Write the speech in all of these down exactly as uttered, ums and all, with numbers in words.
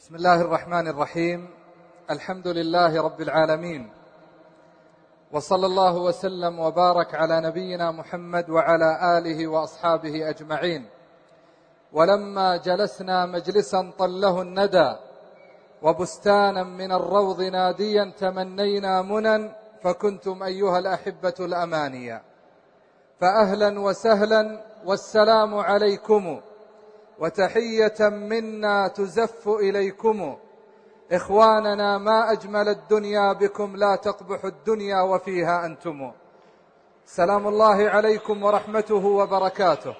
بسم الله الرحمن الرحيم. الحمد لله رب العالمين، وصلى الله وسلم وبارك على نبينا محمد وعلى آله وأصحابه أجمعين. ولما جلسنا مجلسا طله الندى وبستانا من الروض ناديا تمنينا منى فكنتم أيها الأحبة الأمانيا. فأهلا وسهلا والسلام عليكم وتحية منا تزف إليكم. إخواننا ما أجمل الدنيا بكم، لا تقبح الدنيا وفيها أنتم. سلام الله عليكم ورحمته وبركاته.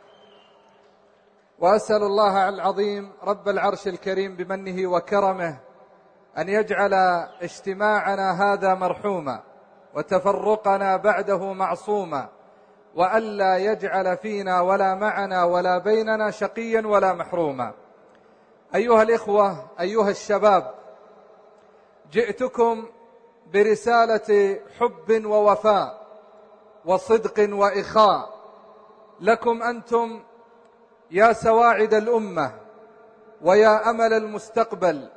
وأسأل الله العظيم رب العرش الكريم بمنه وكرمه أن يجعل اجتماعنا هذا مرحوما وتفرقنا بعده معصوما، وألا يجعل فينا ولا معنا ولا بيننا شقيا ولا محروما. أيها الإخوة، أيها الشباب، جئتكم برسالة حب ووفاء وصدق وإخاء لكم أنتم يا سواعد الأمة ويا أمل المستقبل.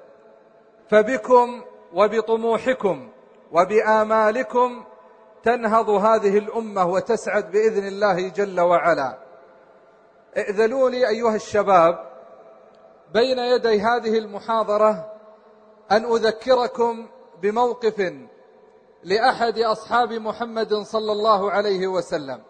فبكم وبطموحكم وبآمالكم تنهض هذه الأمة وتسعد بإذن الله جل وعلا. ائذنوا لي أيها الشباب بين يدي هذه المحاضرة أن أذكركم بموقف لأحد أصحاب محمد صلى الله عليه وسلم.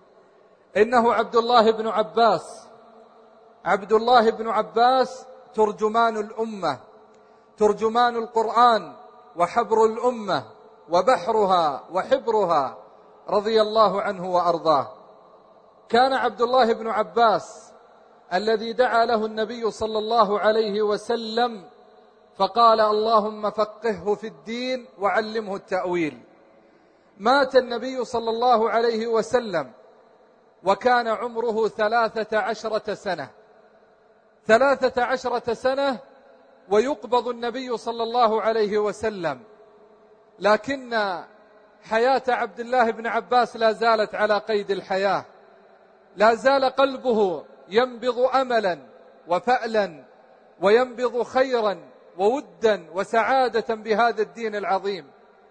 إنه عبد الله بن عباس. عبد الله بن عباس ترجمان الأمة، ترجمان القرآن وحبر الأمة وبحرها وحبرها، رضي الله عنه وأرضاه. كان عبد الله بن عباس الذي دعا له النبي صلى الله عليه وسلم فقال اللهم فقهه في الدين وعلمه التأويل. مات النبي صلى الله عليه وسلم وكان عمره ثلاثة عشرة سنة ثلاثة عشرة سنة ويقبض النبي صلى الله عليه وسلم. لكن حياة عبد الله بن عباس لا زالت على قيد الحياة، لا زال قلبه ينبض أملا وفألا وينبض خيرا وودا وسعادة بهذا الدين العظيم.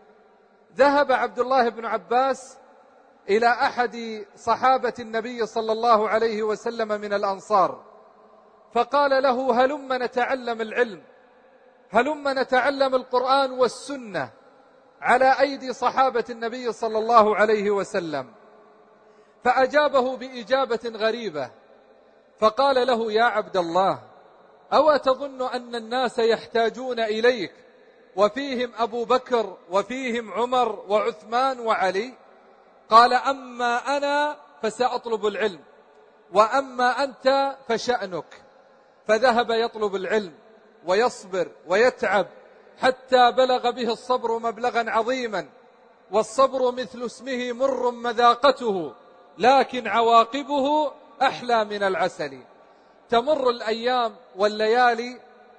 ذهب عبد الله بن عباس إلى أحد صحابة النبي صلى الله عليه وسلم من الأنصار فقال له هلم نتعلم العلم، هلم نتعلم القرآن والسنة على أيدي صحابة النبي صلى الله عليه وسلم. فأجابه بإجابة غريبة فقال له يا عبد الله، أو تظن أن الناس يحتاجون إليك وفيهم أبو بكر وفيهم عمر وعثمان وعلي؟ قال أما أنا فسأطلب العلم وأما أنت فشأنك. فذهب يطلب العلم ويصبر ويتعب حتى بلغ به الصبر مبلغا عظيما. والصبر مثل اسمه مر مذاقته لكن عواقبه أحلى من العسل. تمر الأيام والليالي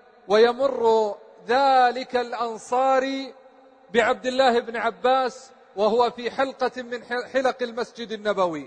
ويمر ذلك الأنصاري بعبد الله بن عباس وهو في حلقة من حلق المسجد النبوي،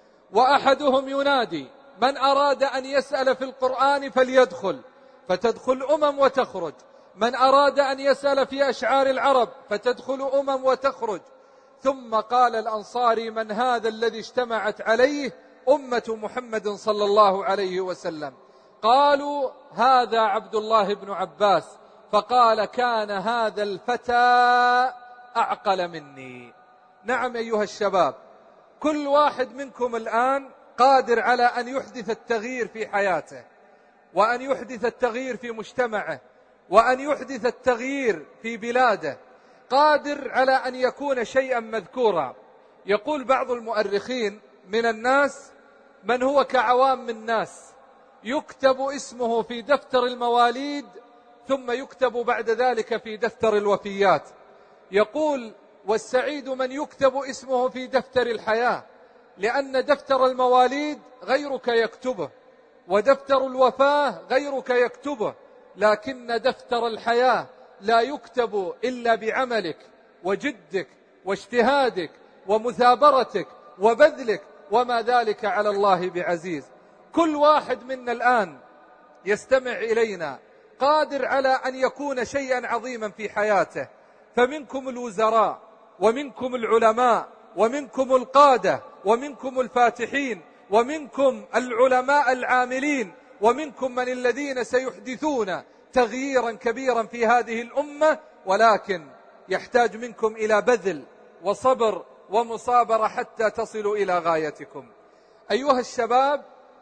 وأحدهم ينادي من أراد أن يسأل في القرآن فليدخل، فتدخل أمم وتخرج. من أراد أن يسأل في أشعار العرب فتدخل أمم وتخرج. ثم قال الأنصاري من هذا الذي اجتمعت عليه أمة محمد صلى الله عليه وسلم؟ قالوا هذا عبد الله بن عباس. فقال كان هذا الفتى أعقل مني. نعم أيها الشباب، كل واحد منكم الآن قادر على أن يحدث التغيير في حياته، وأن يحدث التغيير في مجتمعه، وأن يحدث التغيير في بلاده، قادر على أن يكون شيئا مذكورا. يقول بعض المؤرخين من الناس من هو كعوام الناس يكتب اسمه في دفتر المواليد ثم يكتب بعد ذلك في دفتر الوفيات. يقول والسعيد من يكتب اسمه في دفتر الحياة، لأن دفتر المواليد غيرك يكتبه ودفتر الوفاة غيرك يكتبه، لكن دفتر الحياة لا يكتب إلا بعملك وجدك واجتهادك ومثابرتك وبذلك، وما ذلك على الله بعزيز. كل واحد منا الآن يستمع إلينا قادر على أن يكون شيئا عظيما في حياته. فمنكم الوزراء، ومنكم العلماء، ومنكم القادة، ومنكم الفاتحين، ومنكم العلماء العاملين، ومنكم من الذين سيحدثون تغييرا كبيرا في هذه الأمة، ولكن يحتاج منكم إلى بذل وصبر ومصابرة حتى تصلوا إلى غايتكم. أيها الشباب،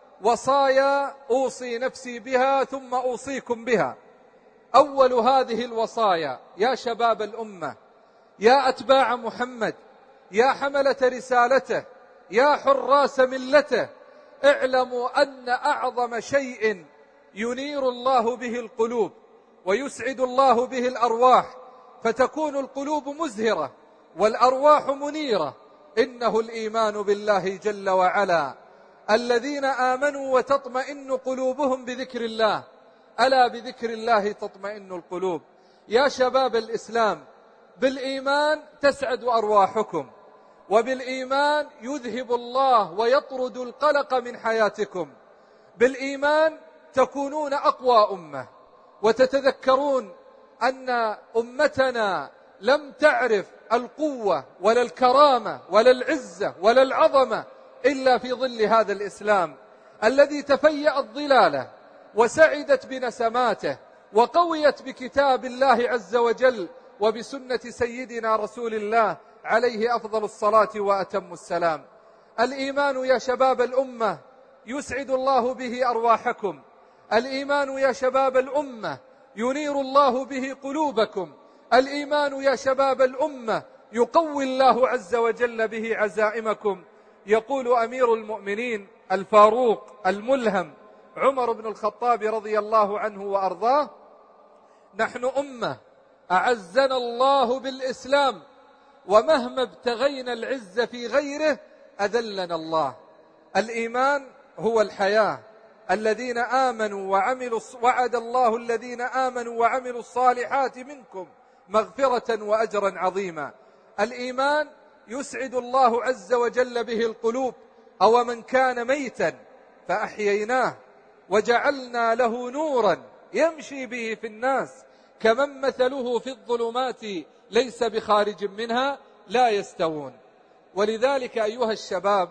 وصايا أوصي نفسي بها ثم أوصيكم بها. أول هذه الوصايا يا شباب الأمة، يا أتباع محمد، يا حملة رسالته، يا حراس ملته، اعلموا أن أعظم شيء ينير الله به القلوب ويسعد الله به الأرواح، فتكون القلوب مزهرة والأرواح منيرة، إنه الإيمان بالله جل وعلا. الذين آمنوا وتطمئن قلوبهم بذكر الله، ألا بذكر الله تطمئن القلوب. يا شباب الإسلام، بالإيمان تسعد أرواحكم، وبالإيمان يذهب الله ويطرد القلق من حياتكم. بالإيمان تكونون أقوى أمة، وتتذكرون أن أمتنا لم تعرف القوة ولا الكرامة ولا العزة ولا العظمة إلا في ظل هذا الإسلام الذي تفيأت ظلاله وسعدت بنسماته وقويت بكتاب الله عز وجل وبسنة سيدنا رسول الله عليه أفضل الصلاة وأتم السلام. الإيمان يا شباب الأمة يسعد الله به أرواحكم، الإيمان يا شباب الأمة ينير الله به قلوبكم، الإيمان يا شباب الأمة يقوي الله عز وجل به عزائمكم. يقول أمير المؤمنين الفاروق الملهم عمر بن الخطاب رضي الله عنه وأرضاه: نحن أمة أعزنا الله بالإسلام، ومهما ابتغينا العز في غيره أذلنا الله. الإيمان هو الحياة. الذين آمنوا وعملوا وعد الله الذين آمنوا وعملوا الصالحات منكم مغفرة وأجرا عظيما. الإيمان يسعد الله عز وجل به القلوب. أو من كان ميتا فأحييناه وجعلنا له نورا يمشي به في الناس كمن مثله في الظلمات ليس بخارج منها لا يستوون. ولذلك أيها الشباب،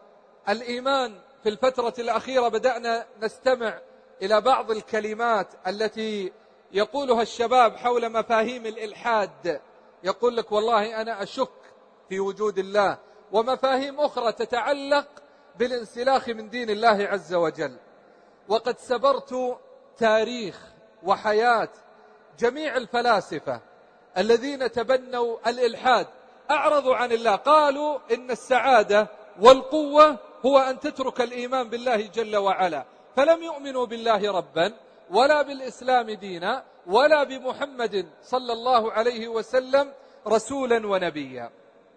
الإيمان في الفترة الأخيرة بدأنا نستمع إلى بعض الكلمات التي يقولها الشباب حول مفاهيم الإلحاد. يقول لك والله أنا أشك في وجود الله، ومفاهيم أخرى تتعلق بالانسلاخ من دين الله عز وجل. وقد سبرت تاريخ وحياة جميع الفلاسفة الذين تبنوا الإلحاد، أعرضوا عن الله، قالوا إن السعادة والقوة هو أن تترك الإيمان بالله جل وعلا، فلم يؤمنوا بالله ربا ولا بالإسلام دينا ولا بمحمد صلى الله عليه وسلم رسولا ونبيا.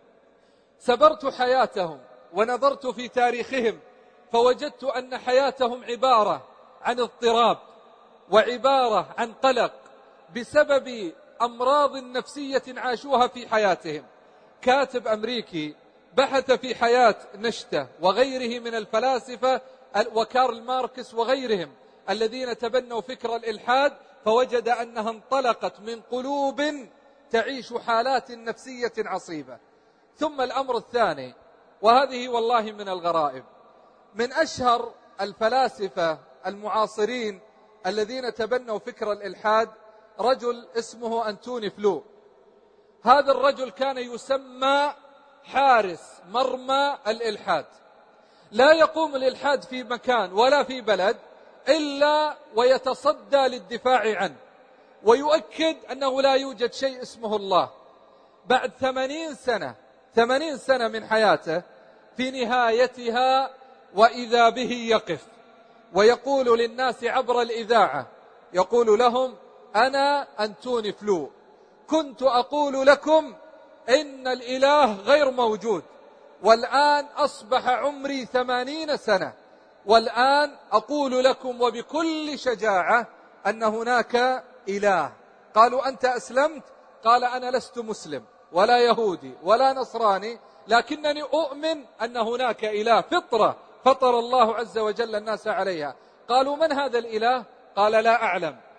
سبرت حياتهم ونظرت في تاريخهم فوجدت أن حياتهم عبارة عن اضطراب وعبارة عن قلق بسبب أمراض نفسية عاشوها في حياتهم. كاتب أمريكي بحث في حياة نشته وغيره من الفلاسفة وكارل ماركس وغيرهم الذين تبنوا فكر الإلحاد، فوجد أنها انطلقت من قلوب تعيش حالات نفسية عصيبة. ثم الأمر الثاني، وهذه والله من الغرائب، من أشهر الفلاسفة المعاصرين الذين تبنوا فكر الإلحاد رجل اسمه أنتوني فلو. هذا الرجل كان يسمى حارس مرمى الإلحاد. لا يقوم الإلحاد في مكان ولا في بلد إلا ويتصدى للدفاع عنه، ويؤكد أنه لا يوجد شيء اسمه الله. بعد ثمانين سنة ثمانين سنة من حياته، في نهايتها وإذا به يقف ويقول للناس عبر الإذاعة، يقول لهم: أنا أنتوني فلو، كنت أقول لكم إن الإله غير موجود، والآن أصبح عمري ثمانين سنة، والآن أقول لكم وبكل شجاعة أن هناك إله. قالوا: أنت أسلمت؟ قال: أنا لست مسلم ولا يهودي ولا نصراني، لكنني أؤمن أن هناك إله، فطرة فطر الله عز وجل الناس عليها. قالوا: من هذا الإله؟ قال: لا أعلم،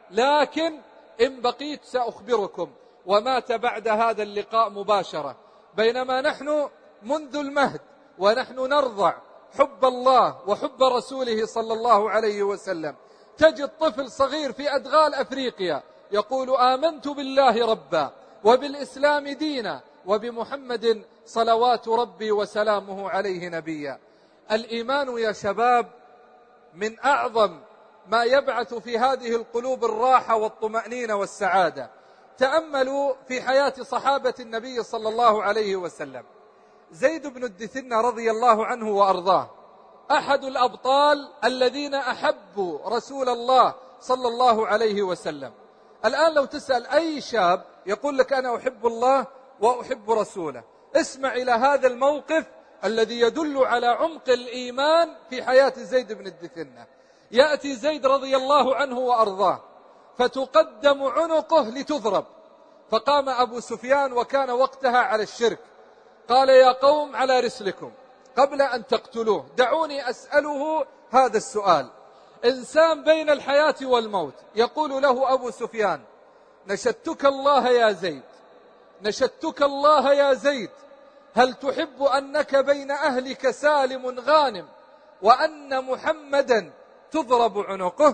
لكن إن بقيت سأخبركم. ومات بعد هذا اللقاء مباشرة، بينما نحن منذ المهد ونحن نرضع حب الله وحب رسوله صلى الله عليه وسلم. تجد طفل صغير في أدغال أفريقيا يقول آمنت بالله ربا وبالإسلام دينا وبمحمد صلوات ربي وسلامه عليه نبيا. الإيمان يا شباب من أعظم ما يبعث في هذه القلوب الراحة والطمأنينة والسعادة. تأملوا في حياة صحابة النبي صلى الله عليه وسلم. زيد بن الدثنة رضي الله عنه وأرضاه أحد الأبطال الذين أحبوا رسول الله صلى الله عليه وسلم. الآن لو تسأل أي شاب يقول لك أنا أحب الله وأحب رسوله. اسمع إلى هذا الموقف الذي يدل على عمق الإيمان في حياة زيد بن الدثنة. يأتي زيد رضي الله عنه وأرضاه فتقدم عنقه لتضرب، فقام أبو سفيان وكان وقتها على الشرك، قال يا قوم على رسلكم قبل أن تقتلوه، دعوني أسأله هذا السؤال. إنسان بين الحياة والموت، يقول له أبو سفيان نشدتك الله يا زيد، نشدتك الله يا زيد، هل تحب أنك بين أهلك سالم غانم وأن محمدا تضرب عنقه؟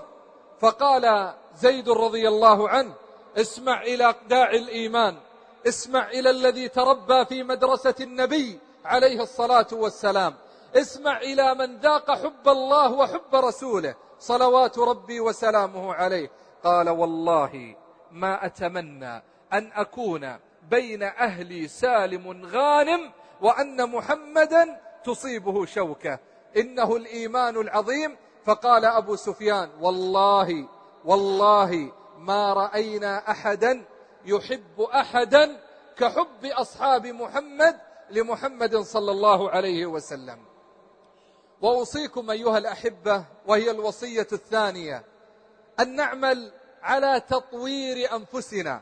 فقال زيد رضي الله عنه اسمع إلى داعي الإيمان، اسمع إلى الذي تربى في مدرسة النبي عليه الصلاة والسلام، اسمع إلى من ذاق حب الله وحب رسوله صلوات ربي وسلامه عليه. قال والله ما أتمنى أن أكون بين أهلي سالم غانم وأن محمدا تصيبه شوكة، إنه الإيمان العظيم. فقال أبو سفيان والله والله ما رأينا أحدا يحب أحدا كحب أصحاب محمد لمحمد صلى الله عليه وسلم. وأوصيكم أيها الأحبة، وهي الوصية الثانية، أن نعمل على تطوير أنفسنا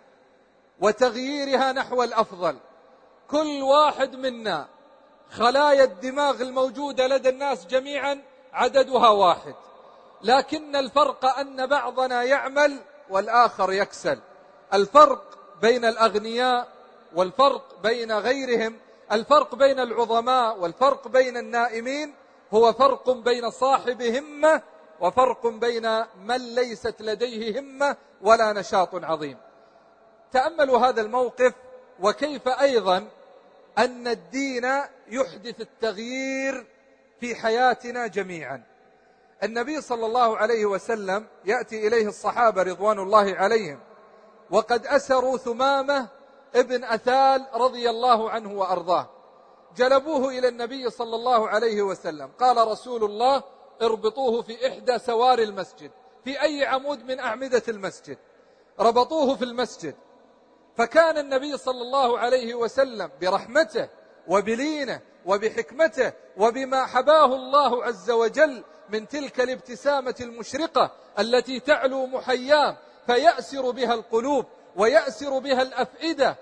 وتغييرها نحو الأفضل. كل واحد منا خلايا الدماغ الموجودة لدى الناس جميعا عددها واحد، لكن الفرق أن بعضنا يعمل والآخر يكسل. الفرق بين الأغنياء والفرق بين غيرهم، الفرق بين العظماء والفرق بين النائمين، هو فرق بين صاحب همة وفرق بين من ليست لديه همة ولا نشاط عظيم. تأملوا هذا الموقف، وكيف أيضا أن الدين يحدث التغيير في حياتنا جميعا. النبي صلى الله عليه وسلم يأتي إليه الصحابة رضوان الله عليهم وقد أسروا ثمامة ابن أثال رضي الله عنه وأرضاه، جلبوه إلى النبي صلى الله عليه وسلم. قال رسول الله اربطوه في إحدى سوار المسجد، في أي عمود من أعمدة المسجد، ربطوه في المسجد. فكان النبي صلى الله عليه وسلم برحمته وبلينه وبحكمته وبما حباه الله عز وجل من تلك الابتسامة المشرقة التي تعلو محياه فيأسر بها القلوب ويأسر بها الأفئدة،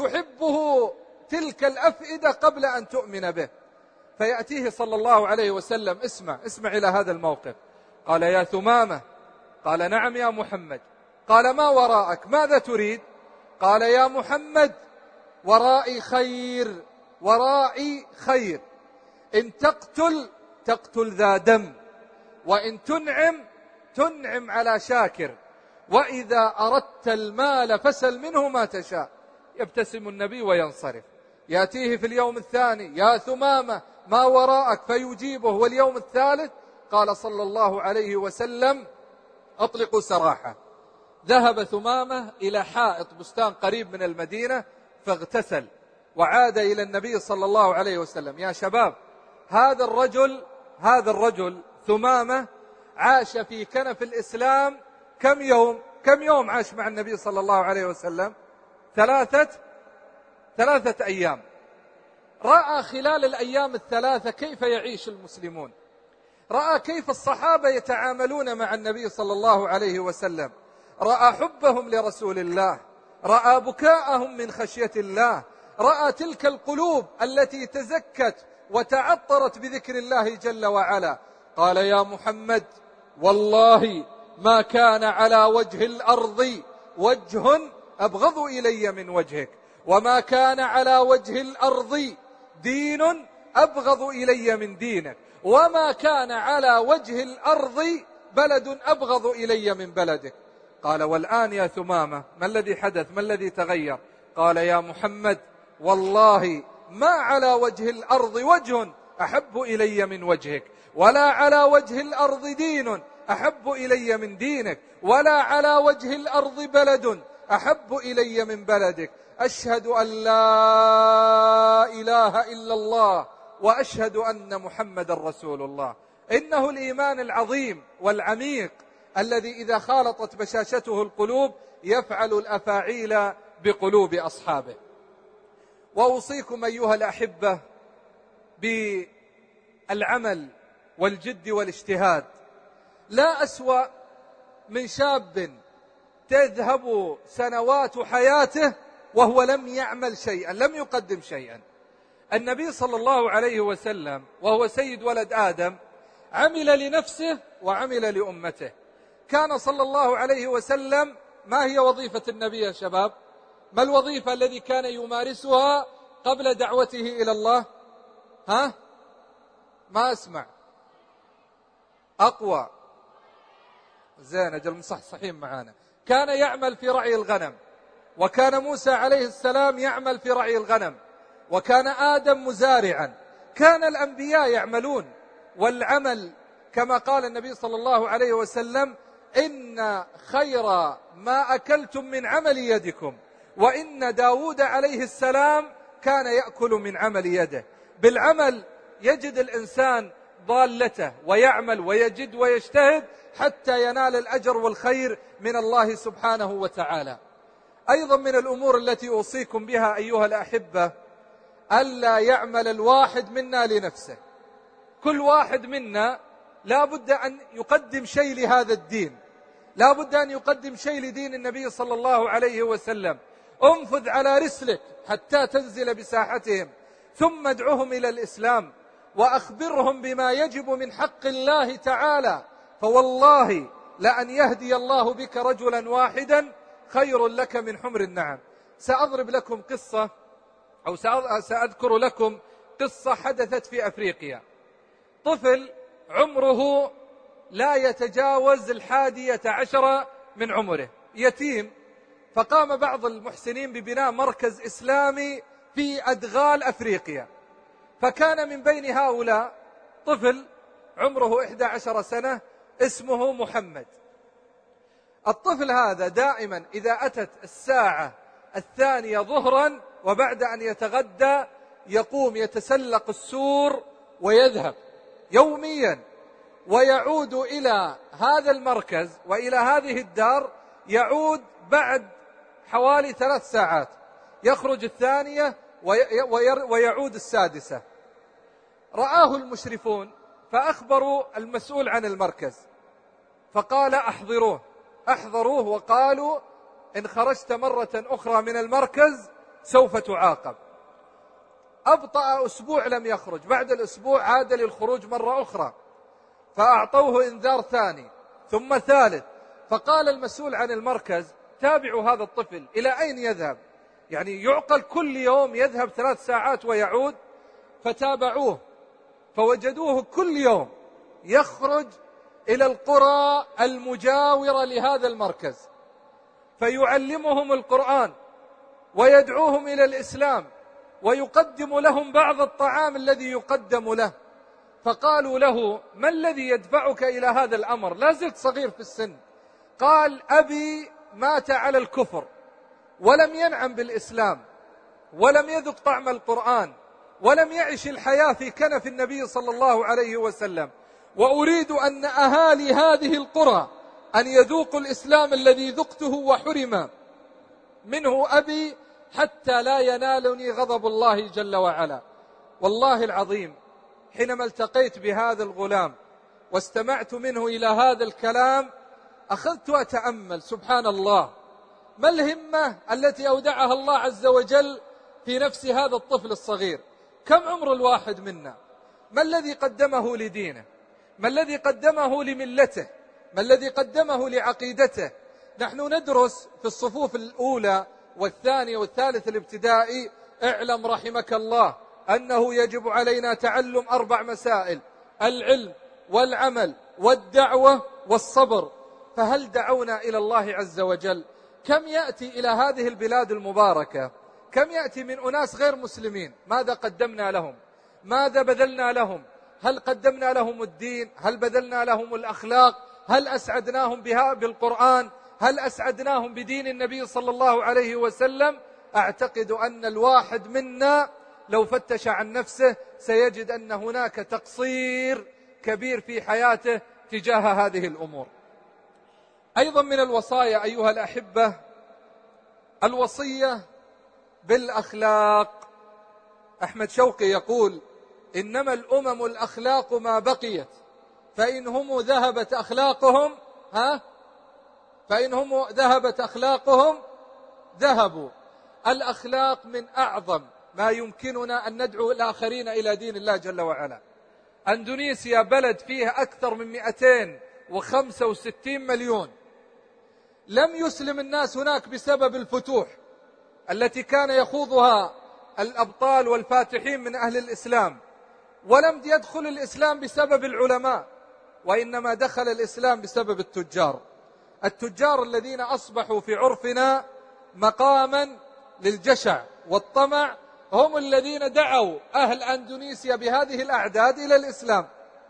فتحبه تلك الأفئدة قبل أن تؤمن به. فيأتيه صلى الله عليه وسلم، اسمع اسمع إلى هذا الموقف. قال يا ثمامة، قال نعم يا محمد. قال ما وراءك، ماذا تريد؟ قال يا محمد ورائي خير، ورائي خير، إن تقتل تقتل ذا دم، وإن تنعم تنعم على شاكر، وإذا أردت المال فسل منه ما تشاء. يبتسم النبي وينصرف. يأتيه في اليوم الثاني يا ثمامة ما وراءك، فيجيبه. واليوم الثالث قال صلى الله عليه وسلم أطلقوا سراحه. ذهب ثمامة إلى حائط بستان قريب من المدينة فاغتسل وعاد إلى النبي صلى الله عليه وسلم. يا شباب، هذا الرجل هذا الرجل ثمامة عاش في كنف الإسلام كم يوم كم يوم عاش مع النبي صلى الله عليه وسلم؟ ثلاثة ثلاثة أيام. رأى خلال الأيام الثلاثة كيف يعيش المسلمون، رأى كيف الصحابة يتعاملون مع النبي صلى الله عليه وسلم، رأى حبهم لرسول الله، رأى بكاءهم من خشية الله، رأى تلك القلوب التي تزكت وتعطرت بذكر الله جل وعلا. قال يا محمد والله ما كان على وجه الأرض وجه أبغض إلي من وجهك، وما كان على وجه الأرض دين أبغض إلي من دينك، وما كان على وجه الأرض بلد أبغض إلي من بلدك. قال: والآن يا ثمامة ما الذي حدث؟ ما الذي تغير؟ قال: يا محمد والله ما على وجه الأرض وجه أحب إلي من وجهك، ولا على وجه الأرض دين أحب إلي من دينك، ولا على وجه الأرض بلد أحب إلي من بلدك. أشهد أن لا إله إلا الله وأشهد أن محمد رسول الله. إنه الإيمان العظيم والعميق الذي إذا خالطت بشاشته القلوب يفعل الأفاعيل بقلوب أصحابه. وأوصيكم أيها الأحبة بالعمل والجد والاجتهاد. لا أسوأ من شاب تذهب سنوات حياته وهو لم يعمل شيئا، لم يقدم شيئا. النبي صلى الله عليه وسلم وهو سيد ولد آدم عمل لنفسه وعمل لأمته. كان صلى الله عليه وسلم، ما هي وظيفة النبي يا شباب؟ ما الوظيفة الذي كان يمارسها قبل دعوته إلى الله؟ ها؟ ما أسمع. أقوى زين، أجل مصحصحين معانا. كان يعمل في رعي الغنم، وكان موسى عليه السلام يعمل في رعي الغنم، وكان آدم مزارعا. كان الأنبياء يعملون، والعمل كما قال النبي صلى الله عليه وسلم: إن خير ما أكلتم من عمل يدكم، وإن داود عليه السلام كان يأكل من عمل يده. بالعمل يجد الإنسان ضالته ويعمل ويجد ويجتهد حتى ينال الأجر والخير من الله سبحانه وتعالى. أيضا من الأمور التي أوصيكم بها أيها الأحبة ألا يعمل الواحد منا لنفسه. كل واحد منا لا بد أن يقدم شيء لهذا الدين، لا بد أن يقدم شيء لدين النبي صلى الله عليه وسلم. انفذ على رسلك حتى تنزل بساحتهم، ثم ادعهم إلى الإسلام وأخبرهم بما يجب من حق الله تعالى. فوالله لأن يهدي الله بك رجلا واحدا خير لك من حمر النعم. سأضرب لكم قصة أو سأذكر لكم قصة حدثت في أفريقيا. طفل عمره لا يتجاوز الحادية عشر من عمره، يتيم. فقام بعض المحسنين ببناء مركز إسلامي في أدغال أفريقيا. فكان من بين هؤلاء طفل عمره إحدى عشر سنة اسمه محمد. الطفل هذا دائما إذا أتت الساعة الثانية ظهرا وبعد أن يتغدى يقوم يتسلق السور ويذهب يوميا، ويعود إلى هذا المركز وإلى هذه الدار، يعود بعد حوالي ثلاث ساعات، يخرج الثانية ويعود السادسة. رآه المشرفون فأخبروا المسؤول عن المركز، فقال: أحضروه أحضروه وقالوا: إن خرجت مرة أخرى من المركز سوف تعاقب. أبطأ أسبوع لم يخرج، بعد الأسبوع عاد للخروج مرة أخرى، فأعطوه إنذار ثاني ثم ثالث. فقال المسؤول عن المركز: تابعوا هذا الطفل إلى أين يذهب؟ يعني يعقل كل يوم يذهب ثلاث ساعات ويعود. فتابعوه فوجدوه كل يوم يخرج إلى القرى المجاورة لهذا المركز، فيعلمهم القرآن ويدعوهم إلى الإسلام ويقدم لهم بعض الطعام الذي يقدم له. فقالوا له: ما الذي يدفعك إلى هذا الأمر؟ لا زلت صغير في السن. قال: أبي مات على الكفر ولم ينعم بالإسلام ولم يذق طعم القرآن ولم يعش الحياة في كنف النبي صلى الله عليه وسلم، وأريد أن أهالي هذه القرى أن يذوقوا الإسلام الذي ذقته وحرم منه أبي حتى لا ينالني غضب الله جل وعلا. والله العظيم حينما التقيت بهذا الغلام واستمعت منه إلى هذا الكلام أخذت أتأمل، سبحان الله، ما الهمة التي أودعها الله عز وجل في نفس هذا الطفل الصغير؟ كم عمر الواحد منا؟ ما الذي قدمه لدينه؟ ما الذي قدمه لملته؟ ما الذي قدمه لعقيدته. نحن ندرس في الصفوف الأولى والثانية والثالث الابتدائي: اعلم رحمك الله أنه يجب علينا تعلم أربع مسائل: العلم والعمل والدعوة والصبر. فهل دعونا إلى الله عز وجل؟ كم يأتي إلى هذه البلاد المباركة، كم يأتي من أناس غير مسلمين، ماذا قدمنا لهم؟ ماذا بذلنا لهم؟ هل قدمنا لهم الدين؟ هل بذلنا لهم الأخلاق؟ هل أسعدناهم بها بالقرآن؟ هل أسعدناهم بدين النبي صلى الله عليه وسلم؟ أعتقد أن الواحد منا لو فتش عن نفسه سيجد أن هناك تقصير كبير في حياته تجاه هذه الأمور. أيضا من الوصايا أيها الأحبة الوصية بالأخلاق. أحمد شوقي يقول: إنما الأمم الأخلاق ما بقيت، فإن هم ذهبت أخلاقهم ها فإن هم ذهبت أخلاقهم ذهبوا. الأخلاق من أعظم ما يمكننا أن ندعو الآخرين إلى دين الله جل وعلا. أندونيسيا بلد فيها أكثر من مئتين وخمسة وستين مليون، لم يسلم الناس هناك بسبب الفتوح التي كان يخوضها الأبطال والفاتحين من أهل الإسلام، ولم يدخل الإسلام بسبب العلماء، وإنما دخل الإسلام بسبب التجار. التجار الذين أصبحوا في عرفنا مقاما للجشع والطمع هم الذين دعوا أهل أندونيسيا بهذه الأعداد إلى الإسلام.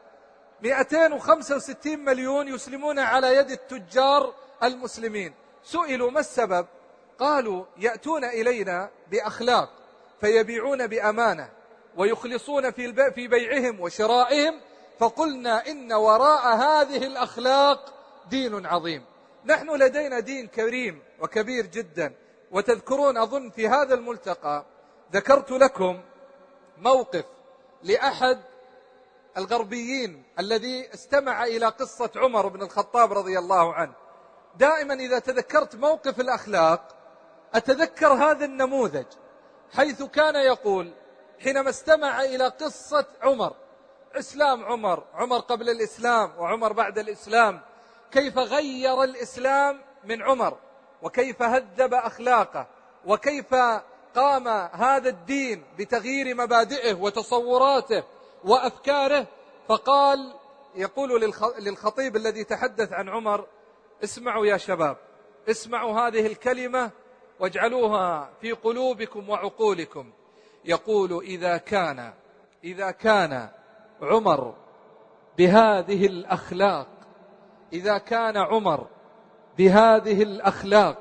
مئتين وخمسة وستين مليون يسلمون على يد التجار المسلمين. سئلوا ما السبب؟ قالوا: يأتون إلينا بأخلاق فيبيعون بأمانة ويخلصون في بيعهم وشرائهم، فقلنا إن وراء هذه الأخلاق دين عظيم. نحن لدينا دين كريم وكبير جدا. وتذكرون أظن في هذا الملتقى ذكرت لكم موقف لأحد الغربيين الذي استمع إلى قصة عمر بن الخطاب رضي الله عنه. دائما إذا تذكرت موقف الأخلاق أتذكر هذا النموذج، حيث كان يقول حينما استمع إلى قصة عمر، إسلام عمر، عمر قبل الإسلام وعمر بعد الإسلام، كيف غير الإسلام من عمر، وكيف هذب أخلاقه، وكيف قام هذا الدين بتغيير مبادئه وتصوراته وأفكاره. فقال، يقول للخطيب الذي تحدث عن عمر: اسمعوا يا شباب، اسمعوا هذه الكلمة واجعلوها في قلوبكم وعقولكم. يقول: إذا كان إذا كان عمر بهذه الأخلاق إذا كان عمر بهذه الأخلاق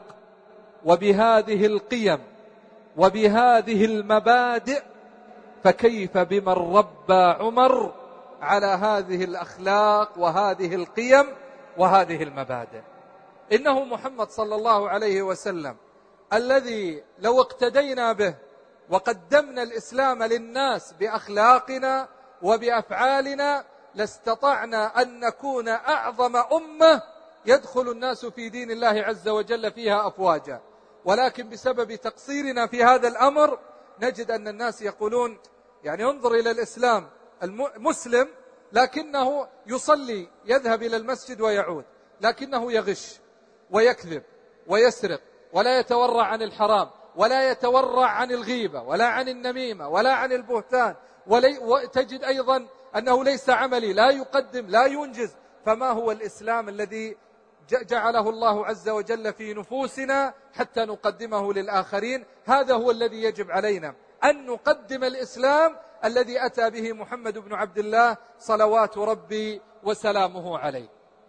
وبهذه القيم وبهذه المبادئ، فكيف بمن ربى عمر على هذه الأخلاق وهذه القيم وهذه المبادئ. إنه محمد صلى الله عليه وسلم الذي لو اقتدينا به وقدمنا الإسلام للناس بأخلاقنا وبأفعالنا لاستطعنا أن نكون أعظم أمة يدخل الناس في دين الله عز وجل فيها أفواجا. ولكن بسبب تقصيرنا في هذا الأمر نجد أن الناس يقولون، يعني انظر إلى الإسلام، المسلم لكنه يصلي، يذهب إلى المسجد ويعود، لكنه يغش ويكذب ويسرق ولا يتورع عن الحرام ولا يتورع عن الغيبة ولا عن النميمة ولا عن البهتان، وتجد أيضا أنه ليس عملي، لا يقدم لا ينجز. فما هو الإسلام الذي جعله الله عز وجل في نفوسنا حتى نقدمه للآخرين؟ هذا هو الذي يجب علينا أن نقدم الإسلام الذي أتى به محمد بن عبد الله صلوات ربي وسلامه عليه.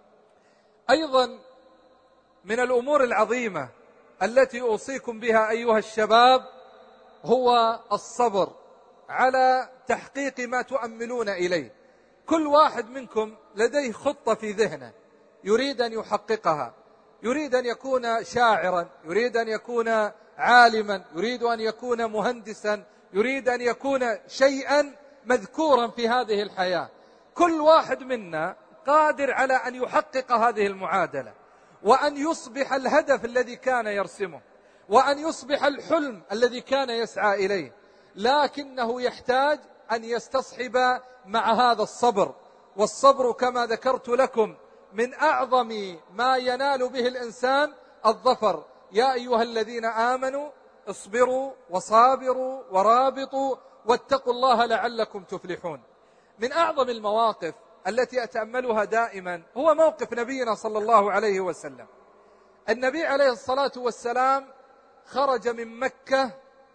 أيضا من الأمور العظيمة التي أوصيكم بها أيها الشباب هو الصبر على تحقيق ما تؤملون إليه. كل واحد منكم لديه خطة في ذهنه يريد أن يحققها، يريد أن يكون شاعرا، يريد أن يكون عالما، يريد أن يكون مهندسا، يريد أن يكون شيئا مذكورا في هذه الحياة. كل واحد منا قادر على أن يحقق هذه المعادلة، وأن يصبح الهدف الذي كان يرسمه، وأن يصبح الحلم الذي كان يسعى إليه، لكنه يحتاج أن يستصحب مع هذا الصبر. والصبر كما ذكرت لكم من أعظم ما ينال به الإنسان الظفر. يا أيها الذين آمنوا اصبروا وصابروا ورابطوا واتقوا الله لعلكم تفلحون. من أعظم المواقف التي أتأملها دائما هو موقف نبينا صلى الله عليه وسلم. النبي عليه الصلاة والسلام خرج من مكة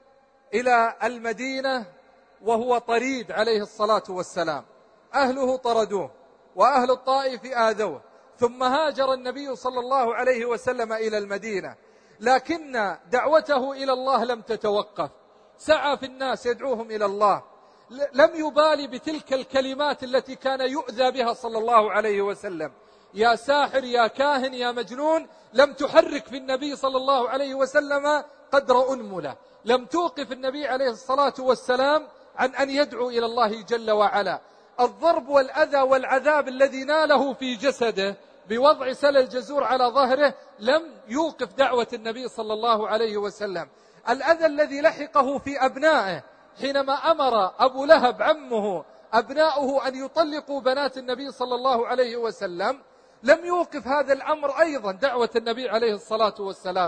إلى المدينة وهو طريد عليه الصلاة والسلام، أهله طردوه وأهل الطائف آذوه، ثم هاجر النبي صلى الله عليه وسلم إلى المدينة، لكن دعوته إلى الله لم تتوقف، سعى في الناس يدعوهم إلى الله، لم يبالي بتلك الكلمات التي كان يؤذى بها صلى الله عليه وسلم، يا ساحر يا كاهن يا مجنون، لم تحرك في النبي صلى الله عليه وسلم قدر أنملة، لم توقف النبي عليه الصلاة والسلام عن أن يدعو إلى الله جل وعلا. الضرب والأذى والعذاب الذي ناله في جسده بوضع سل الجزور على ظهره لم يوقف دعوة النبي صلى الله عليه وسلم. الأذى الذي لحقه في أبنائه حينما أمر أبو لهب عمه أبناؤه أن يطلقوا بنات النبي صلى الله عليه وسلم لم يوقف هذا الأمر أيضا دعوة النبي عليه الصلاة والسلام.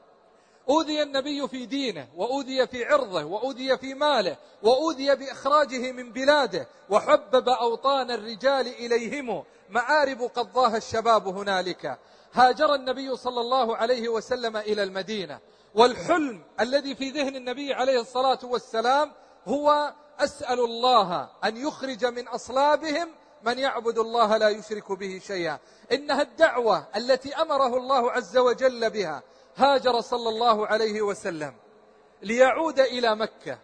أوذي النبي في دينه، وأوذي في عرضه، وأوذي في ماله، وأوذي بإخراجه من بلاده، وحبب أوطان الرجال إليهم مآرب قضاها الشباب هنالك. هاجر النبي صلى الله عليه وسلم إلى المدينة، والحلم الذي في ذهن النبي عليه الصلاة والسلام هو أسأل الله أن يخرج من أصلابهم من يعبد الله لا يشرك به شيئا. إنها الدعوة التي أمره الله عز وجل بها. هاجر صلى الله عليه وسلم ليعود إلى مكة،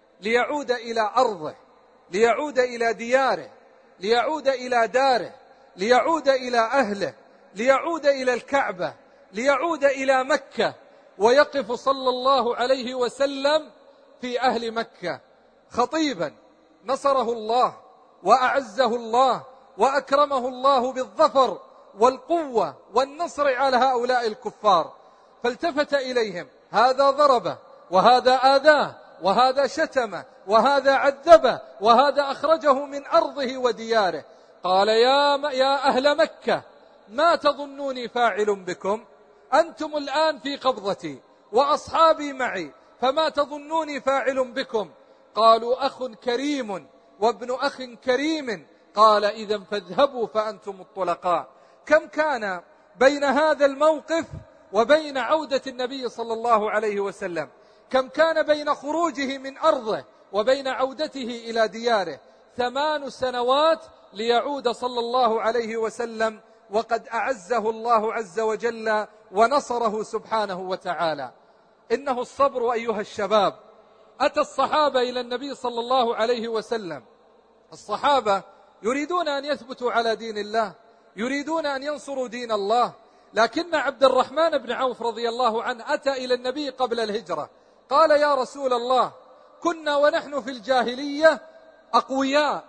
ليعود إلى أرضه، ليعود إلى دياره، ليعود إلى داره، ليعود إلى أهله، ليعود إلى الكعبة، ليعود إلى مكة، ويقف صلى الله عليه وسلم في أهل مكة خطيبا نصره الله وأعزه الله وأكرمه الله بالظفر والقوة والنصر على هؤلاء الكفار. فالتفت إليهم، هذا ضربه، وهذا آذاه، وهذا شتمه، وهذا عذبه، وهذا أخرجه من أرضه ودياره. قال يا, يا أهل مكة ما تظنوني فاعل بكم؟ أنتم الآن في قبضتي وأصحابي معي، فما تظنوني فاعل بكم؟ قالوا أخ كريم وابن أخ كريم. قال إذن فاذهبوا فأنتم الطلقاء. كم كان بين هذا الموقف وبين عودة النبي صلى الله عليه وسلم، كم كان بين خروجه من أرضه وبين عودته إلى دياره؟ ثمان سنوات ليعود صلى الله عليه وسلم، وقد أعزه الله عز وجل ونصره سبحانه وتعالى. إنه الصبر أيها الشباب. أتى الصحابة إلى النبي صلى الله عليه وسلم، الصحابة يريدون أن يثبتوا على دين الله، يريدون أن ينصروا دين الله، لكن عبد الرحمن بن عوف رضي الله عنه أتى إلى النبي قبل الهجرة، قال يا رسول الله كنا ونحن في الجاهلية أقوياء،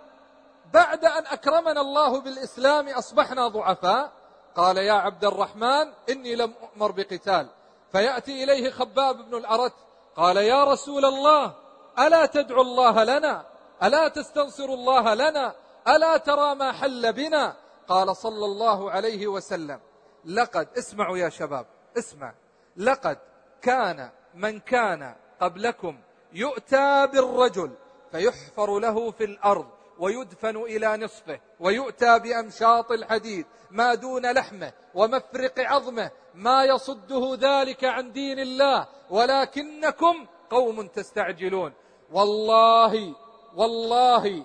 بعد أن أكرمنا الله بالإسلام أصبحنا ضعفاء. قال يا عبد الرحمن إني لم أؤمر بقتال. فيأتي إليه خباب بن الأرت قال يا رسول الله ألا تدعو الله لنا؟ ألا تستنصر الله لنا؟ ألا ترى ما حل بنا؟ قال صلى الله عليه وسلم لقد، اسمعوا يا شباب اسمع، لقد كان من كان قبلكم يؤتى بالرجل فيحفر له في الأرض ويدفن إلى نصفه ويؤتى بأمشاط الحديد ما دون لحمه ومفرق عظمه ما يصده ذلك عن دين الله، ولكنكم قوم تستعجلون. والله والله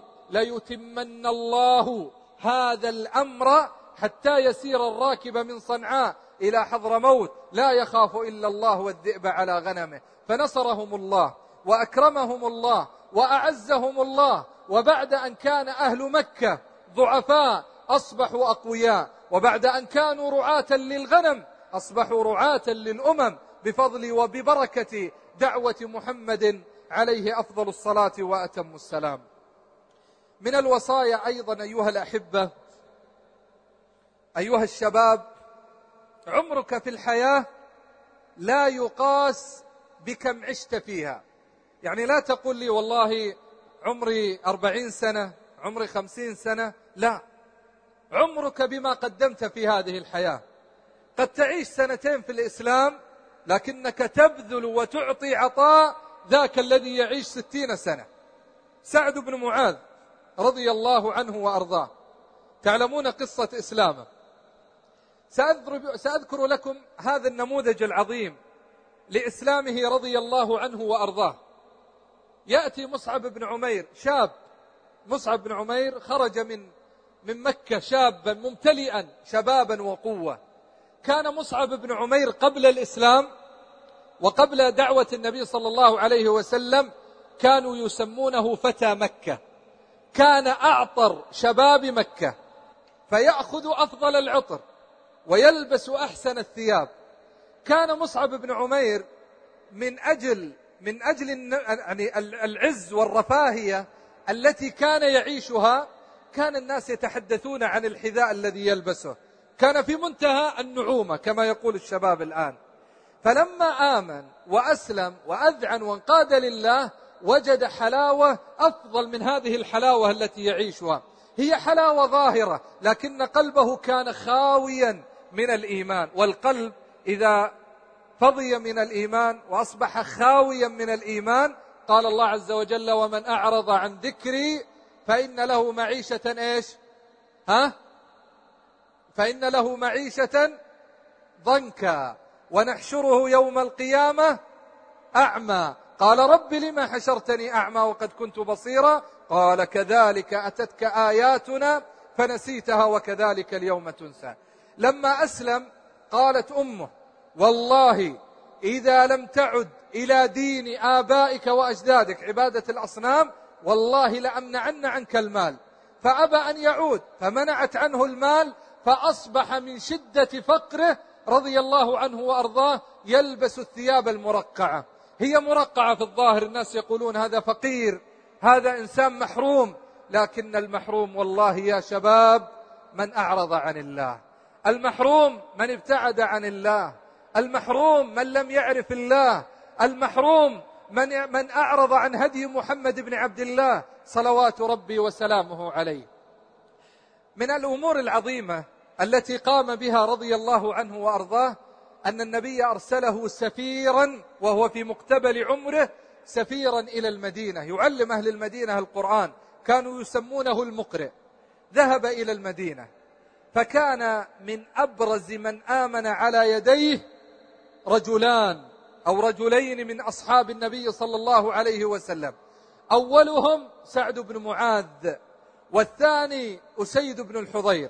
ليتمن الله هذا الأمر حتى يسير الراكب من صنعاء إلى حضرموت لا يخاف إلا الله والذئب على غنمه. فنصرهم الله وأكرمهم الله وأعزهم الله، وبعد أن كان أهل مكة ضعفاء أصبحوا أقوياء، وبعد أن كانوا رعاة للغنم أصبحوا رعاة للأمم بفضل وببركة دعوة محمد عليه أفضل الصلاة وأتم السلام. من الوصايا أيضا أيها الأحبة أيها الشباب، عمرك في الحياة لا يقاس بكم عشت فيها. يعني لا تقول لي والله عمري أربعين سنة، عمري خمسين سنة، لا، عمرك بما قدمت في هذه الحياة. قد تعيش سنتين في الإسلام لكنك تبذل وتعطي عطاء ذاك الذي يعيش ستين سنة. سعد بن معاذ رضي الله عنه وأرضاه، تعلمون قصة إسلامه. سأذكر لكم هذا النموذج العظيم لإسلامه رضي الله عنه وأرضاه. يأتي مصعب بن عمير، شاب مصعب بن عمير خرج من من مكة شابا ممتلئا شبابا وقوة. كان مصعب بن عمير قبل الإسلام وقبل دعوة النبي صلى الله عليه وسلم كانوا يسمونه فتى مكة، كان أعطر شباب مكة، فيأخذ أفضل العطر ويلبس أحسن الثياب. كان مصعب بن عمير من أجل من أجل يعني العز والرفاهية التي كان يعيشها، كان الناس يتحدثون عن الحذاء الذي يلبسه، كان في منتهى النعومة كما يقول الشباب الآن. فلما آمن وأسلم وأذعن وانقاد لله وجد حلاوة أفضل من هذه الحلاوة التي يعيشها. هي حلاوة ظاهرة لكن قلبه كان خاويا من الإيمان، والقلب إذا فضي من الإيمان وأصبح خاويا من الإيمان قال الله عز وجل: ومن أعرض عن ذكري فإن له معيشة إيش؟ ها؟ فإن له معيشة ضنكا ونحشره يوم القيامة أعمى. قال: رب لما حشرتني أعمى وقد كنت بصيرا؟ قال: كذلك أتتك آياتنا فنسيتها وكذلك اليوم تنسى. لما أسلم قالت أمه: والله إذا لم تعد إلى دين آبائك وأجدادك عبادة الأصنام والله لأمنعن عنك المال. فأبى أن يعود فمنعت عنه المال، فأصبح من شدة فقره رضي الله عنه وأرضاه يلبس الثياب المرقعة. هي مرقعة في الظاهر، الناس يقولون هذا فقير، هذا إنسان محروم، لكن المحروم والله يا شباب من أعرض عن الله، المحروم من ابتعد عن الله، المحروم من لم يعرف الله، المحروم من, من أعرض عن هدي محمد بن عبد الله صلوات ربي وسلامه عليه. من الأمور العظيمة التي قام بها رضي الله عنه وأرضاه أن النبي أرسله سفيرا وهو في مقتبل عمره، سفيرا إلى المدينة يعلم أهل المدينة القرآن، كانوا يسمونه المقرئ. ذهب إلى المدينة فكان من أبرز من آمن على يديه رجلان أو رجلين من أصحاب النبي صلى الله عليه وسلم، أولهم سعد بن معاذ والثاني أسيد بن الحضير.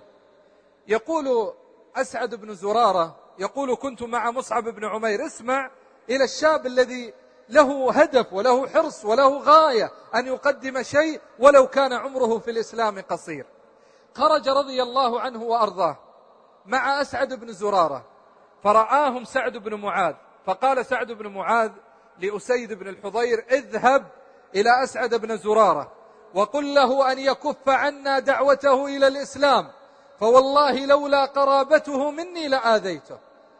يقول أسعد بن زرارة يقول: كنت مع مصعب بن عمير. اسمع إلى الشاب الذي له هدف وله حرص وله غاية أن يقدم شيء ولو كان عمره في الإسلام قصير. خرج رضي الله عنه وأرضاه مع أسعد بن زرارة فرآهم سعد بن معاذ، فقال سعد بن معاذ لأسيد بن الحضير: اذهب إلى أسعد بن زرارة وقل له أن يكف عنا دعوته إلى الإسلام، فوالله لولا قرابته مني لآذيته.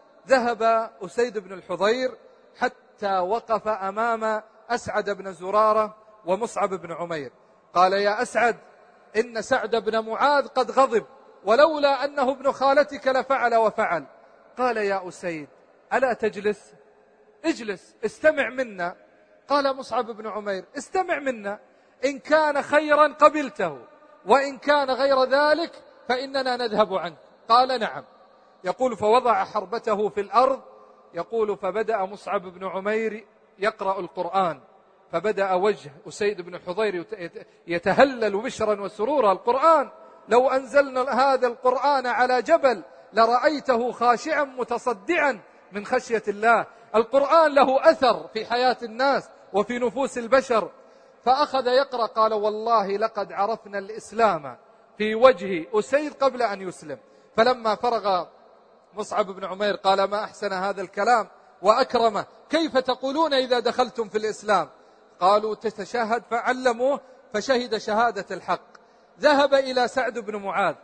ذهب أسيد بن الحضير حتى وقف أمام أسعد بن زرارة ومصعب بن عمير. قال: يا أسعد، إن سعد بن معاذ قد غضب، ولولا أنه ابن خالتك لفعل وفعل. قال: يا أسيد ألا تجلس؟ اجلس استمع منا. قال مصعب بن عمير: استمع منا، إن كان خيرا قبلته وإن كان غير ذلك فإننا نذهب عنك. قال: نعم. يقول: فوضع حربته في الأرض. يقول: فبدأ مصعب بن عمير يقرأ القرآن، فبدأ وجه أسيد بن الحضير يتهلل بشرا وسرورا. القرآن لو أنزلنا هذا القرآن على جبل لرأيته خاشعا متصدعا من خشية الله. القرآن له أثر في حياة الناس وفي نفوس البشر. فأخذ يقرأ. قال: والله لقد عرفنا الإسلام في وجه أسيد قبل أن يسلم. فلما فرغ مصعب بن عمير قال: ما أحسن هذا الكلام وأكرمه، كيف تقولون إذا دخلتم في الإسلام؟ قالوا: تتشهد. فعلموه فشهد شهادة الحق. ذهب إلى سعد بن معاذ،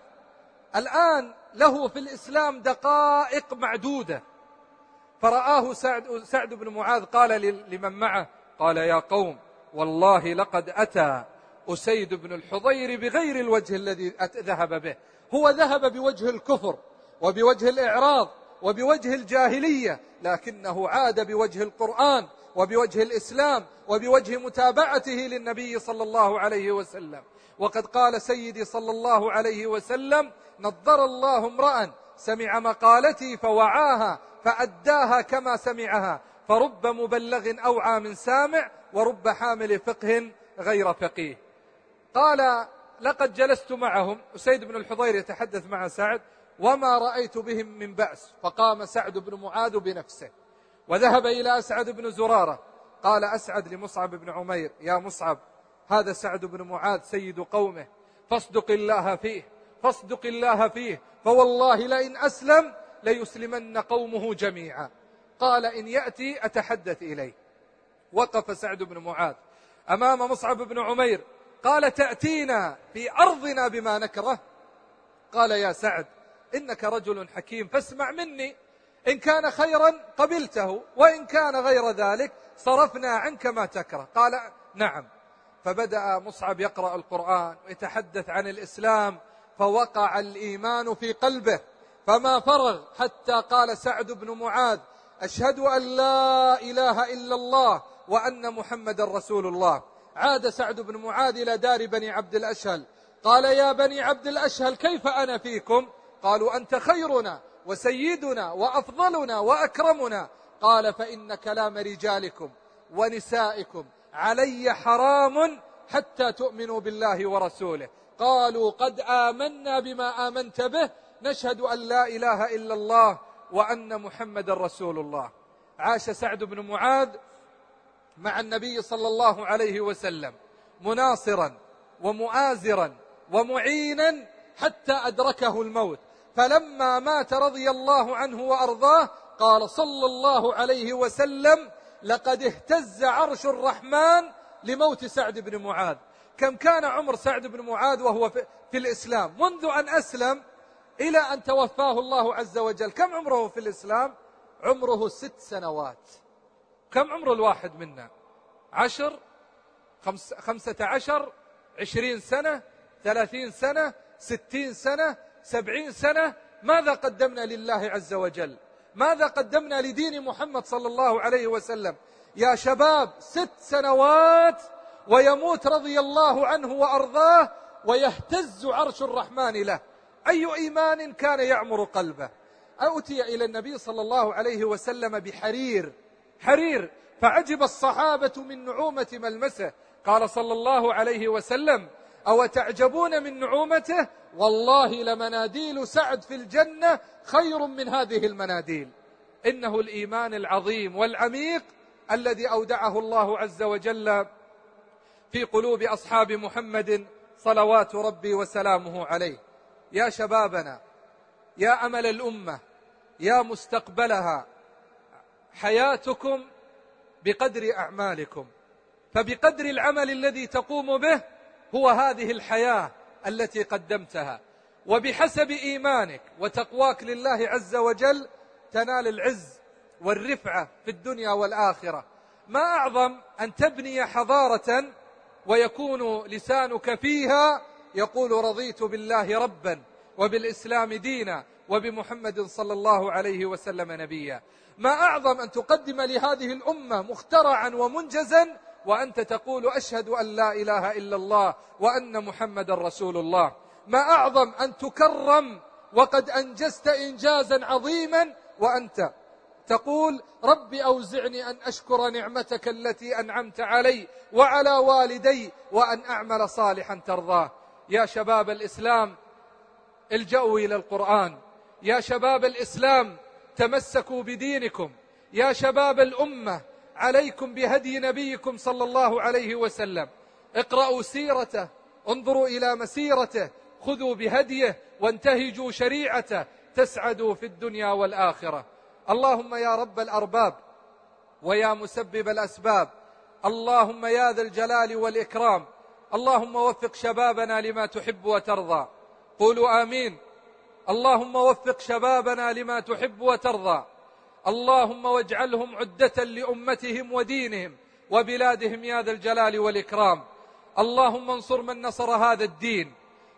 الآن له في الإسلام دقائق معدودة، فرآه سعد, سعد بن معاذ قال لمن معه، قال: يا قوم والله لقد أتى أسيد بن الحضير بغير الوجه الذي ذهب به، هو ذهب بوجه الكفر وبوجه الإعراض وبوجه الجاهلية، لكنه عاد بوجه القرآن وبوجه الإسلام وبوجه متابعته للنبي صلى الله عليه وسلم. وقد قال سيدي صلى الله عليه وسلم: نضر الله امرأ سمع مقالتي فوعاها فأداها كما سمعها، فرب مبلغ أوعى من سامع ورب حامل فقه غير فقيه. قال: لقد جلست معهم، أسيد بن الحضير يتحدث مع سعد، وما رأيت بهم من بأس. فقام سعد بن معاذ بنفسه وذهب إلى أسعد بن زرارة. قال أسعد لمصعب بن عمير: يا مصعب، هذا سعد بن معاذ سيد قومه، فاصدق الله فيه فاصدق الله فيه فوالله لئن أسلم ليسلمن قومه جميعا. قال: إن يأتي أتحدث إليه. وقف سعد بن معاذ أمام مصعب بن عمير. قال: تأتينا في أرضنا بما نكره؟ قال: يا سعد، إنك رجل حكيم فاسمع مني، إن كان خيرا قبلته وإن كان غير ذلك صرفنا عنك ما تكره. قال: نعم. فبدأ مصعب يقرأ القرآن ويتحدث عن الإسلام، فوقع الإيمان في قلبه فما فرغ حتى قال سعد بن معاذ: أشهد أن لا إله إلا الله وأن محمد رسول الله. عاد سعد بن معاذ إلى دار بني عبد الأشهل. قال: يا بني عبد الأشهل، كيف أنا فيكم؟ قالوا: أنت خيرنا وسيدنا وأفضلنا وأكرمنا. قال: فإن كلام رجالكم ونسائكم علي حرام حتى تؤمنوا بالله ورسوله. قالوا: قد آمنا بما آمنت به، نشهد أن لا إله إلا الله وأن محمد رسول الله. عاش سعد بن معاذ مع النبي صلى الله عليه وسلم مناصرا ومؤازرا ومعينا حتى أدركه الموت. فلما مات رضي الله عنه وأرضاه قال صلى الله عليه وسلم: لقد اهتز عرش الرحمن لموت سعد بن معاذ. كم كان عمر سعد بن معاذ وهو في الإسلام منذ أن أسلم إلى أن توفاه الله عز وجل؟ كم عمره في الإسلام؟ عمره ست سنوات. كم عمر الواحد منا؟ عشر، خمس خمسة عشر، عشرين سنة، ثلاثين سنة، ستين سنة، سبعين سنة. ماذا قدمنا لله عز وجل؟ ماذا قدمنا لدين محمد صلى الله عليه وسلم؟ يا شباب، ست سنوات ويموت رضي الله عنه وأرضاه ويهتز عرش الرحمن له. أي إيمان كان يعمر قلبه؟ أتي إلى النبي صلى الله عليه وسلم بحرير حرير فعجب الصحابة من نعومة ملمسه. قال صلى الله عليه وسلم: أو تعجبون من نعومته؟ والله لمناديل سعد في الجنة خير من هذه المناديل. إنه الإيمان العظيم والعميق الذي أودعه الله عز وجل في قلوب أصحاب محمد صلوات ربي وسلامه عليه. يا شبابنا، يا أمل الأمة، يا مستقبلها، حياتكم بقدر أعمالكم، فبقدر العمل الذي تقوم به هو هذه الحياة التي قدمتها، وبحسب إيمانك وتقواك لله عز وجل تنال العز والرفعة في الدنيا والآخرة. ما أعظم أن تبني حضارة ويكون لسانك فيها يقول: رضيت بالله ربا وبالإسلام دينا وبمحمد صلى الله عليه وسلم نبيا. ما أعظم أن تقدم لهذه الأمة مخترعا ومنجزا وأنت تقول: أشهد أن لا إله إلا الله وأن محمد رسول الله. ما أعظم أن تكرم وقد أنجزت إنجازا عظيما وأنت تقول: رب أوزعني أن أشكر نعمتك التي أنعمت علي وعلى والدي وأن أعمل صالحا ترضاه. يا شباب الإسلام، الجأوا إلى القرآن. يا شباب الإسلام، تمسكوا بدينكم. يا شباب الأمة، عليكم بهدي نبيكم صلى الله عليه وسلم. اقرأوا سيرته، انظروا إلى مسيرته، خذوا بهديه وانتهجوا شريعته، تسعدوا في الدنيا والآخرة. اللهم يا رب الأرباب ويا مسبب الأسباب، اللهم يا ذا الجلال والإكرام، اللهم وفق شبابنا لما تحب وترضى. قولوا آمين. اللهم وفق شبابنا لما تحب وترضى. اللهم واجعلهم عدة لأمتهم ودينهم وبلادهم يا ذا الجلال والإكرام. اللهم انصر من نصر هذا الدين،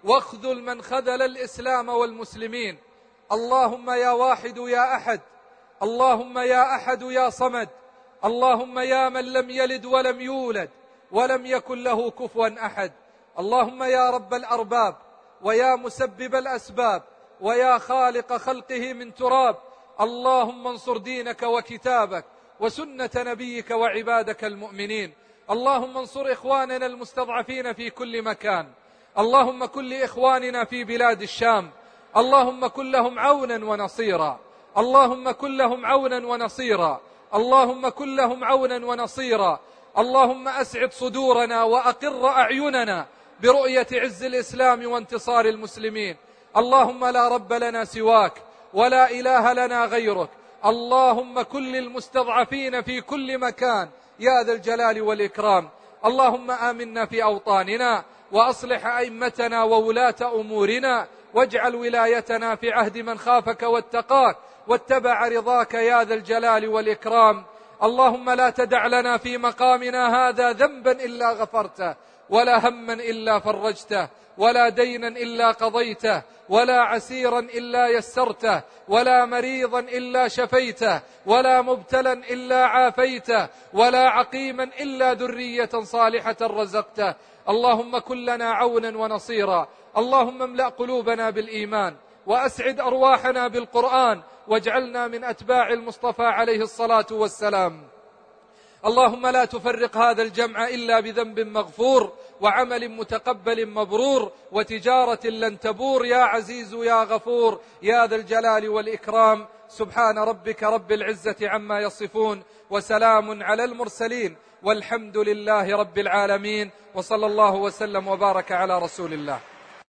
واخذل من خذل الإسلام والمسلمين. اللهم يا واحد يا أحد، اللهم يا أحد يا صمد، اللهم يا من لم يلد ولم يولد ولم يكن له كفوا أحد. اللهم يا رب الأرباب، ويا مسبب الأسباب، ويا خالق خلقه من تراب، اللهم انصر دينك وكتابك وسنة نبيك وعبادك المؤمنين. اللهم انصر إخواننا المستضعفين في كل مكان، اللهم كن لإخواننا في بلاد الشام، اللهم كن لهم عونا ونصيرا، اللهم كن لهم عونا ونصيرا، اللهم كن لهم عونا ونصيرا. اللهم أسعد صدورنا وأقر أعيننا برؤية عز الإسلام وانتصار المسلمين. اللهم لا رب لنا سواك ولا إله لنا غيرك. اللهم كن للمستضعفين في كل مكان يا ذا الجلال والإكرام. اللهم آمنا في أوطاننا، وأصلح أئمتنا وولاة أمورنا، واجعل ولايتنا في عهد من خافك واتقاك واتبع رضاك يا ذا الجلال والإكرام. اللهم لا تدع لنا في مقامنا هذا ذنبا إلا غفرته، ولا هما إلا فرجته، ولا دينا إلا قضيته، ولا عسيرا إلا يسرته، ولا مريضا إلا شفيته، ولا مبتلا إلا عافيته، ولا عقيما إلا ذرية صالحة رزقته. اللهم كن لنا عونا ونصيرا. اللهم املأ قلوبنا بالإيمان، وأسعد أرواحنا بالقرآن، واجعلنا من أتباع المصطفى عليه الصلاة والسلام. اللهم لا تفرق هذا الجمع إلا بذنب مغفور، وعمل متقبل مبرور، وتجارة لن تبور، يا عزيز يا غفور يا ذا الجلال والإكرام. سبحان ربك رب العزة عما يصفون، وسلام على المرسلين، والحمد لله رب العالمين، وصلى الله وسلم وبارك على رسول الله.